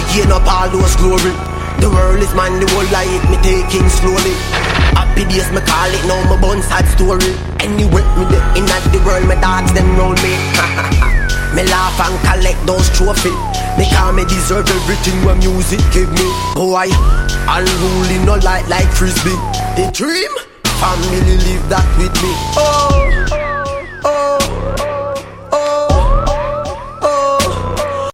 gain up all those glory. The world is mine, the whole life me taking slowly. Happy days me call it, now my bun sad story. Anyway, me the in the world, my dogs them roll me. Me laugh and collect those trophies. Me call me deserve everything when music give me. Boy, unruly no like frisbee. The dream, family live that with me. Oh.